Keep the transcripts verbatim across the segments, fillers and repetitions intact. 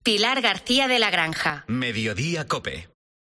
Pilar García de la Granja. Mediodía COPE.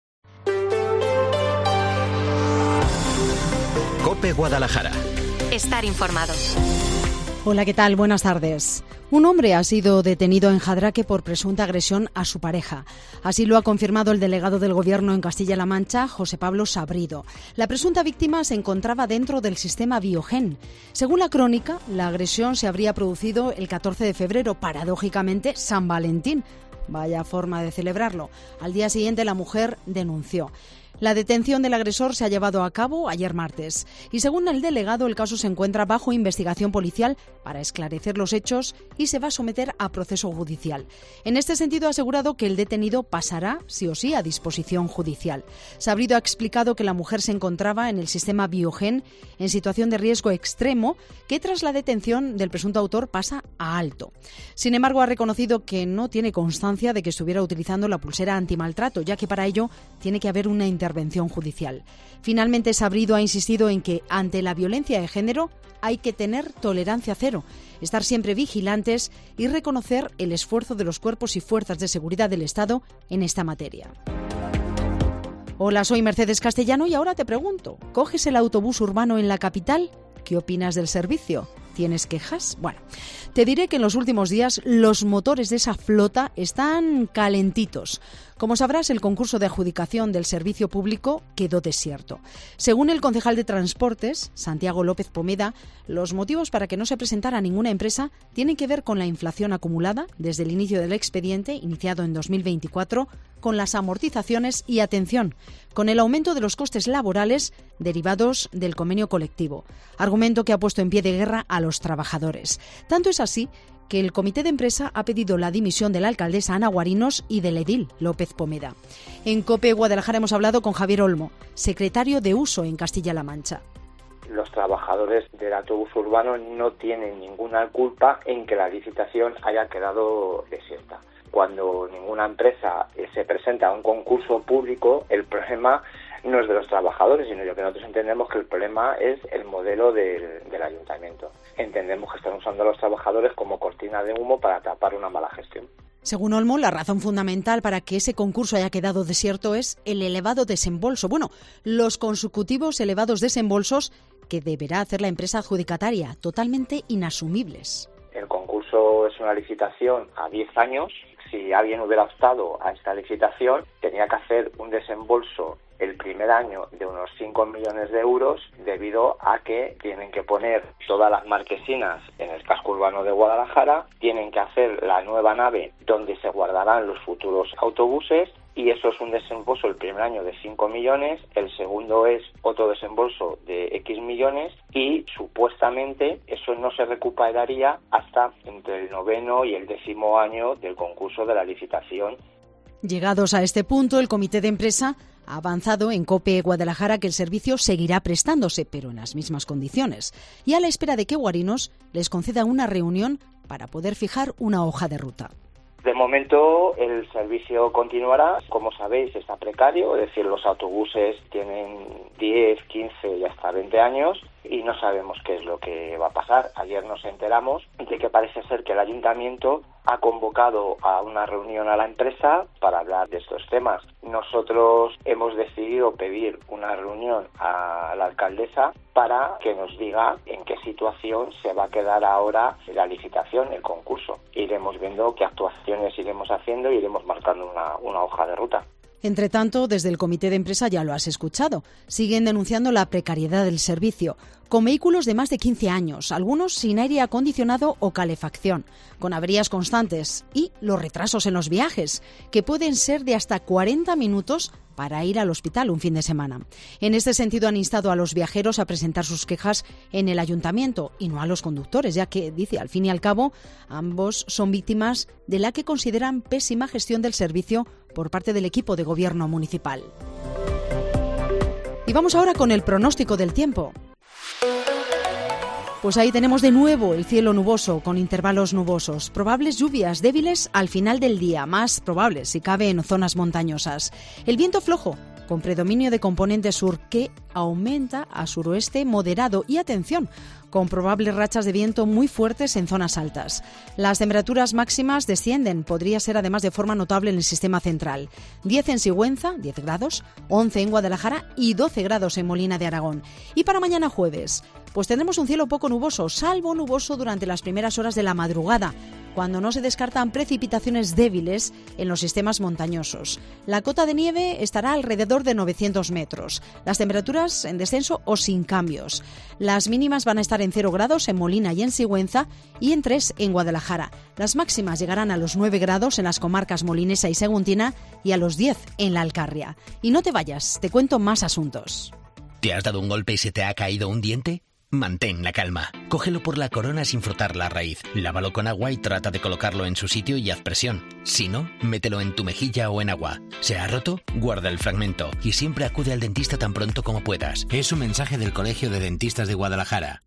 COPE Guadalajara. Estar informado. Hola, ¿qué tal? Buenas tardes. Un hombre ha sido detenido en Jadraque por presunta agresión a su pareja. Así lo ha confirmado el delegado del Gobierno en Castilla-La Mancha, José Pablo Sabrido. La presunta víctima se encontraba dentro del sistema Biogen. Según la crónica, la agresión se habría producido el catorce de febrero, paradójicamente San Valentín. Vaya forma de celebrarlo. Al día siguiente la mujer denunció. La detención del agresor se ha llevado a cabo ayer martes y según el delegado el caso se encuentra bajo investigación policial para esclarecer los hechos y se va a someter a proceso judicial. En este sentido ha asegurado que el detenido pasará sí o sí a disposición judicial. Sabrido ha explicado que la mujer se encontraba en el sistema Biogen en situación de riesgo extremo que tras la detención del presunto autor pasa a alto. Sin embargo ha reconocido que no tiene constancia de que estuviera utilizando la pulsera antimaltrato, ya que para ello tiene que haber una intervención intervención judicial. Finalmente, Sabrido ha insistido en que ante la violencia de género hay que tener tolerancia cero, estar siempre vigilantes y reconocer el esfuerzo de los cuerpos y fuerzas de seguridad del Estado en esta materia. Hola, soy Mercedes Castellano y ahora te pregunto, ¿coges el autobús urbano en la capital? ¿Qué opinas del servicio? ¿Tienes quejas? Bueno, te diré que en los últimos días los motores de esa flota están calentitos. Como sabrás, el concurso de adjudicación del servicio público quedó desierto. Según el concejal de Transportes, Santiago López Pomeda, los motivos para que no se presentara ninguna empresa tienen que ver con la inflación acumulada desde el inicio del expediente, iniciado en dos mil veinticuatro, con las amortizaciones y, atención, con el aumento de los costes laborales derivados del convenio colectivo, argumento que ha puesto en pie de guerra a los trabajadores. Tanto es así que el comité de empresa ha pedido la dimisión de la alcaldesa Ana Guarinos y del edil López Pomeda. En COPE Guadalajara hemos hablado con Javier Olmo, secretario de Uso en Castilla-La Mancha. Los trabajadores del autobús urbano no tienen ninguna culpa en que la licitación haya quedado desierta. Cuando ninguna empresa se presenta a un concurso público, el problema no es de los trabajadores, sino que nosotros entendemos que el problema es el modelo del, del ayuntamiento. Entendemos que están usando a los trabajadores como cortina de humo para tapar una mala gestión. Según Olmo, la razón fundamental para que ese concurso haya quedado desierto es el elevado desembolso. Bueno, los consecutivos elevados desembolsos que deberá hacer la empresa adjudicataria, totalmente inasumibles. El concurso es una licitación a diez años. Si alguien hubiera optado a esta licitación, tenía que hacer un desembolso el primer año de unos cinco millones de euros debido a que tienen que poner todas las marquesinas en el casco urbano de Guadalajara, tienen que hacer la nueva nave donde se guardarán los futuros autobuses y eso es un desembolso el primer año de cinco millones, el segundo es otro desembolso de X millones y supuestamente eso no se recuperaría hasta entre el noveno y el décimo año del concurso de la licitación. Llegados a este punto, el comité de empresa ha avanzado en COPE Guadalajara que el servicio seguirá prestándose, pero en las mismas condiciones, y a la espera de que Guarinos les conceda una reunión para poder fijar una hoja de ruta. De momento el servicio continuará, como sabéis está precario, es decir, los autobuses tienen diez, quince y hasta veinte años y no sabemos qué es lo que va a pasar. Ayer nos enteramos de que parece ser que el ayuntamiento ha convocado a una reunión a la empresa para hablar de estos temas. Nosotros hemos decidido pedir una reunión a la alcaldesa para que nos diga en qué situación se va a quedar ahora la licitación, el concurso. Iremos viendo qué actuaciones iremos haciendo y iremos marcando una, una hoja de ruta. Entre tanto, desde el comité de empresa ya lo has escuchado, siguen denunciando la precariedad del servicio, con vehículos de más de quince años, algunos sin aire acondicionado o calefacción, con averías constantes y los retrasos en los viajes, que pueden ser de hasta cuarenta minutos para ir al hospital un fin de semana. En este sentido han instado a los viajeros a presentar sus quejas en el ayuntamiento y no a los conductores, ya que, dice, al fin y al cabo, ambos son víctimas de la que consideran pésima gestión del servicio por parte del equipo de gobierno municipal. Y vamos ahora con el pronóstico del tiempo. Pues ahí tenemos de nuevo el cielo nuboso, con intervalos nubosos. Probables lluvias débiles al final del día, más probables si cabe en zonas montañosas. El viento flojo, con predominio de componente sur, que aumenta a suroeste moderado y, atención, con probables rachas de viento muy fuertes en zonas altas. Las temperaturas máximas descienden, podría ser además de forma notable en el sistema central. diez en Sigüenza, diez grados, once en Guadalajara y doce grados en Molina de Aragón. Y para mañana jueves, pues tendremos un cielo poco nuboso, salvo nuboso durante las primeras horas de la madrugada, cuando no se descartan precipitaciones débiles en los sistemas montañosos. La cota de nieve estará alrededor de novecientos metros. Las temperaturas en descenso o sin cambios. Las mínimas van a estar en cero grados en Molina y en Sigüenza y en tres en Guadalajara. Las máximas llegarán a los nueve grados en las comarcas molinesa y saguntina y a los diez en la Alcarria. Y no te vayas, te cuento más asuntos. ¿Te has dado un golpe y se te ha caído un diente? Mantén la calma. Cógelo por la corona sin frotar la raíz. Lávalo con agua y trata de colocarlo en su sitio y haz presión. Si no, mételo en tu mejilla o en agua. ¿Se ha roto? Guarda el fragmento y siempre acude al dentista tan pronto como puedas. Es un mensaje del Colegio de Dentistas de Guadalajara.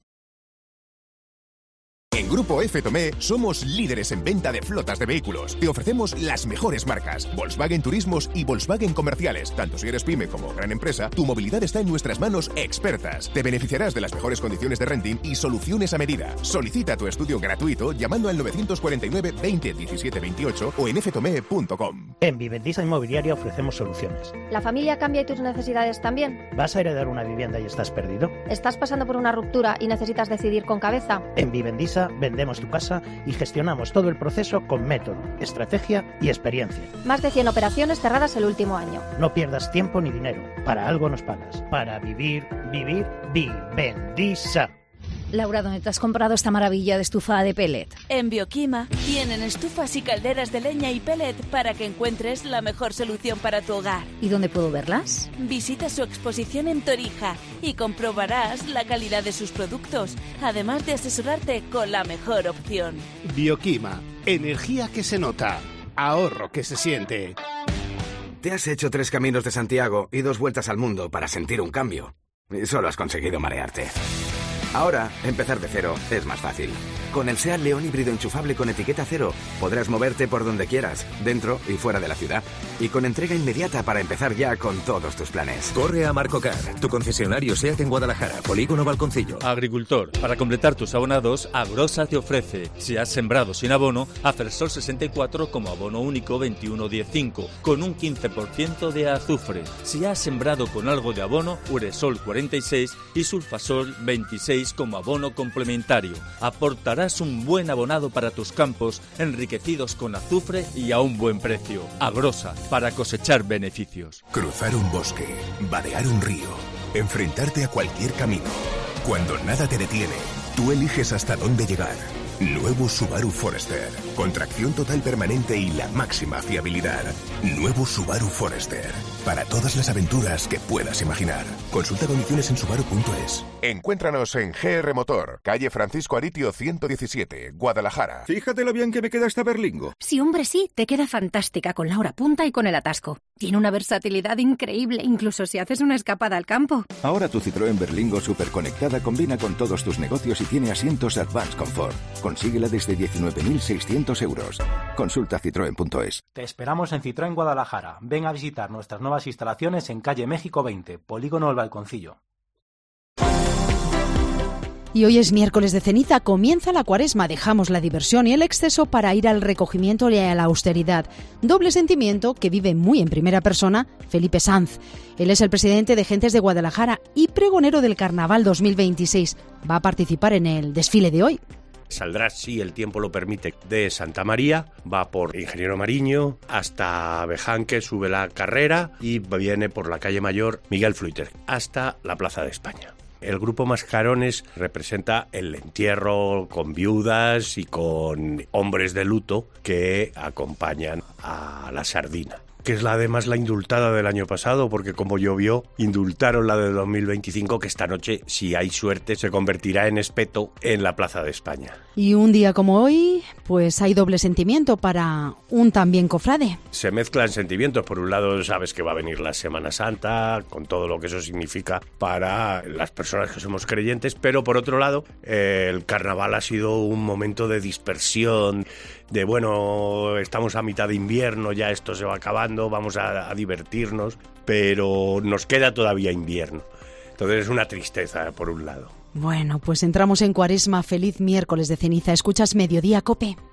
En Grupo F. Tomé somos líderes en venta de flotas de vehículos. Te ofrecemos las mejores marcas, Volkswagen Turismos y Volkswagen Comerciales. Tanto si eres pyme como gran empresa, tu movilidad está en nuestras manos expertas. Te beneficiarás de las mejores condiciones de renting y soluciones a medida. Solicita tu estudio gratuito llamando al novecientos cuarenta y nueve veinte diecisiete veintiocho o en f tomé punto com. En Vivendisa Inmobiliaria ofrecemos soluciones. ¿La familia cambia y tus necesidades también? ¿Vas a heredar una vivienda y estás perdido? ¿Estás pasando por una ruptura y necesitas decidir con cabeza? En Vivendisa vendemos tu casa y gestionamos todo el proceso con método, estrategia y experiencia. Más de cien operaciones cerradas el último año. No pierdas tiempo ni dinero. Para algo nos pagas. Para vivir, vivir, Vivendisa. Laura, ¿dónde te has comprado esta maravilla de estufa de pellet? En Bioquima tienen estufas y calderas de leña y pellet para que encuentres la mejor solución para tu hogar. ¿Y dónde puedo verlas? Visita su exposición en Torija y comprobarás la calidad de sus productos, además de asesorarte con la mejor opción. Bioquima, energía que se nota, ahorro que se siente. Te has hecho tres caminos de Santiago y dos vueltas al mundo para sentir un cambio. Y solo has conseguido marearte. Ahora, empezar de cero es más fácil. Con el SEAT León híbrido enchufable con etiqueta cero, podrás moverte por donde quieras, dentro y fuera de la ciudad. Y con entrega inmediata para empezar ya con todos tus planes. Corre a Marcocar, tu concesionario SEAT en Guadalajara, Polígono Balconcillo. Agricultor, para completar tus abonados, Agrosa te ofrece, si has sembrado sin abono, Afersol sesenta y cuatro como abono único veintiuno diez cinco, con un quince por ciento de azufre. Si has sembrado con algo de abono, Uresol cuarenta y seis y Sulfasol veintiséis como abono complementario. Aportarás un buen abonado para tus campos, enriquecidos con azufre y a un buen precio. Agrosa, para cosechar beneficios. Cruzar un bosque, vadear un río, enfrentarte a cualquier camino. Cuando nada te detiene, tú eliges hasta dónde llegar. Nuevo Subaru Forester, con tracción total permanente y la máxima fiabilidad. Nuevo Subaru Forester, para todas las aventuras que puedas imaginar. Consulta condiciones en subaru punto es. Encuéntranos en G R Motor, calle Francisco Aritio ciento diecisiete, Guadalajara. Fíjate lo bien que me queda esta berlingo. Sí, hombre, sí, te queda fantástica con la hora punta y con el atasco. Tiene una versatilidad increíble, incluso si haces una escapada al campo. Ahora tu Citroën Berlingo superconectada combina con todos tus negocios y tiene asientos Advanced Comfort. Consíguela desde diecinueve mil seiscientos euros. Consulta citroen punto es. Te esperamos en Citroën Guadalajara. Ven a visitar nuestras nuevas instalaciones en calle México veinte, Polígono El Balconcillo. Y hoy es miércoles de ceniza, comienza la cuaresma, dejamos la diversión y el exceso para ir al recogimiento y a la austeridad. Doble sentimiento que vive muy en primera persona Felipe Sanz. Él es el presidente de Gentes de Guadalajara y pregonero del Carnaval dos mil veintiséis. Va a participar en el desfile de hoy. Saldrá, si el tiempo lo permite, de Santa María, va por Ingeniero Mariño hasta Beján, que sube la carrera, y viene por la calle Mayor Miguel Fluiter hasta la Plaza de España. El grupo Mascarones representa el entierro con viudas y con hombres de luto que acompañan a la sardina, que es la además la indultada del año pasado, porque como llovió, indultaron la de dos mil veinticinco, que esta noche, si hay suerte, se convertirá en espeto en la Plaza de España. Y un día como hoy, pues hay doble sentimiento para un también cofrade. Se mezclan sentimientos. Por un lado, sabes que va a venir la Semana Santa, con todo lo que eso significa para las personas que somos creyentes, pero por otro lado, eh, el carnaval ha sido un momento de dispersión, de bueno, estamos a mitad de invierno, ya esto se va acabando, vamos a, a divertirnos, pero nos queda todavía invierno. Entonces es una tristeza, por un lado. Bueno, pues entramos en Cuaresma. Feliz miércoles de ceniza. Escuchas Mediodía, COPE.